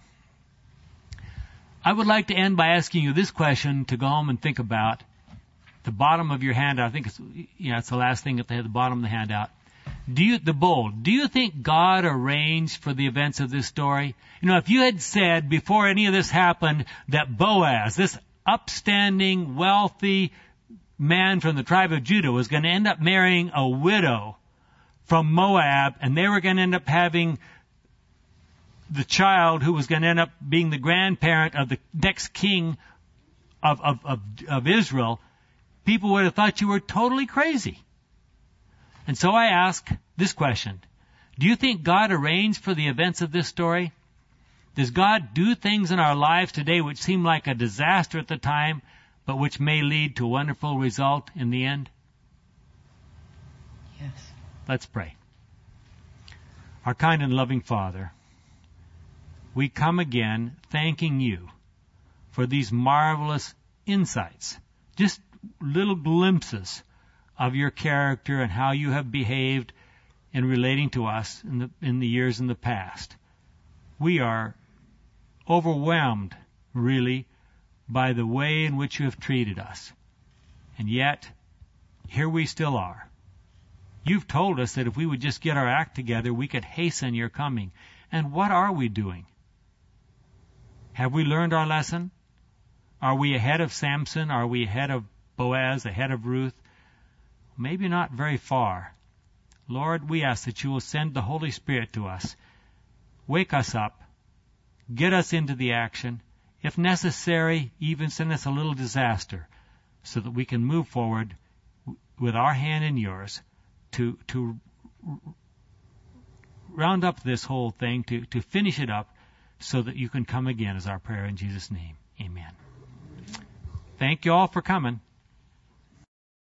I would like to end by asking you this question to go home and think about. The bottom of your handout, I think it's, yeah, it's the last thing at the, the bottom of the handout. Do you, the bowl, do you think God arranged for the events of this story? You know, if you had said before any of this happened that Boaz, this upstanding, wealthy man from the tribe of Judah, was going to end up marrying a widow from Moab, and they were going to end up having the child who was going to end up being the grandparent of the next king of, of, of, of Israel, people would have thought you were totally crazy. And so I ask this question. Do you think God arranged for the events of this story? Does God do things in our lives today which seem like a disaster at the time, but which may lead to a wonderful result in the end? Yes. Let's pray. Our kind and loving Father, we come again thanking you for these marvelous insights, just little glimpses of your character and how you have behaved in relating to us in the in the years in the past. We are overwhelmed, really, by the way in which you have treated us. And yet, here we still are. You've told us that if we would just get our act together, we could hasten your coming. And what are we doing? Have we learned our lesson? Are we ahead of Samson? Are we ahead of Boaz, ahead of Ruth? Maybe not very far. Lord, we ask that you will send the Holy Spirit to us. Wake us up. Get us into the action. If necessary, even send us a little disaster so that we can move forward with our hand in yours to to round up this whole thing, to, to finish it up so that you can come again is our prayer in Jesus' name. Amen. Thank you all for coming.